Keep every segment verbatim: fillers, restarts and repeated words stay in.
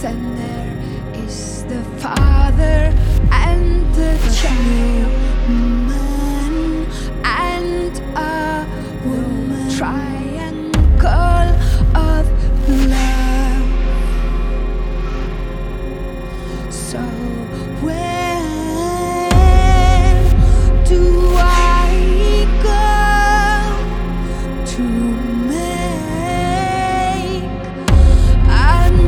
and there is the Father and the child, man and a woman, triangle of love. So where do I go to make an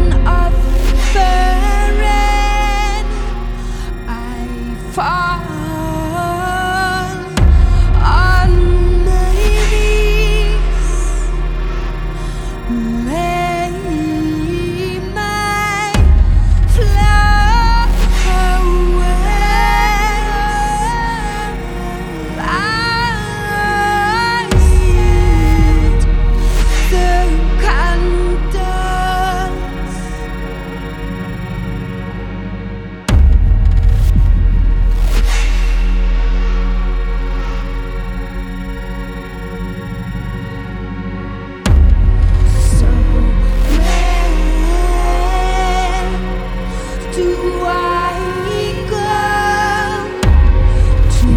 offering? I fall on my knees, lay my flowers. I light the candles. So where do I go to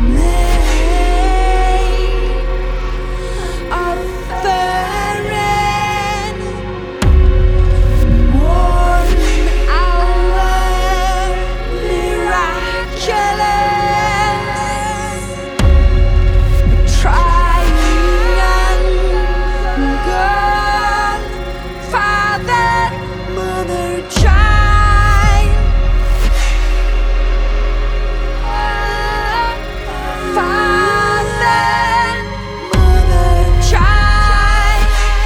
make offering? One hour miraculous, triangle, Father, Mother, Child, Father, Mother, Child.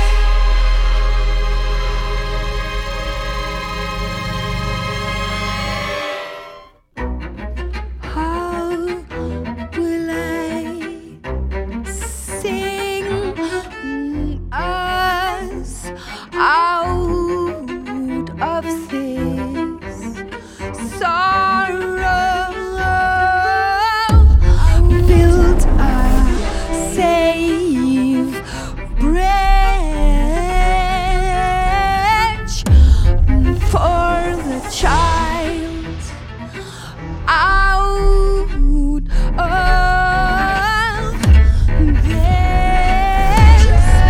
How will I sing us out of this sorrow? Build a safe bridge for the child out of this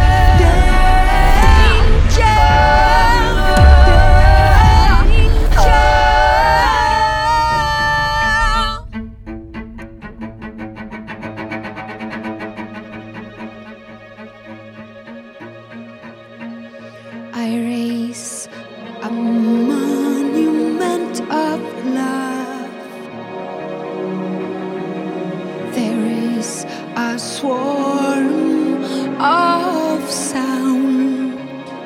I raise a monument of love. There is a swarm of sound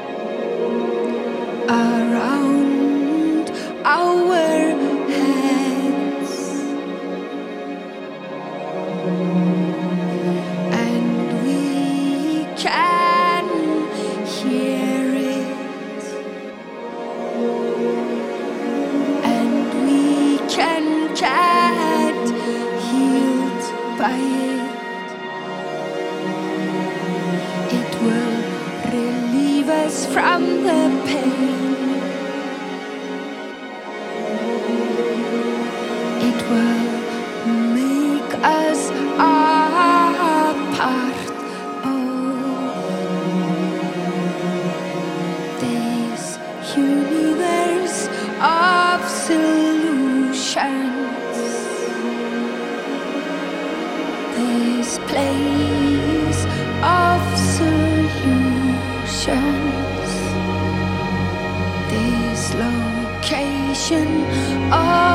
around our heads, and we can hear it, and we can get healed by it. It will relieve us from the pain. It will make us a part of this universe of solutions, this place of solutions, this location of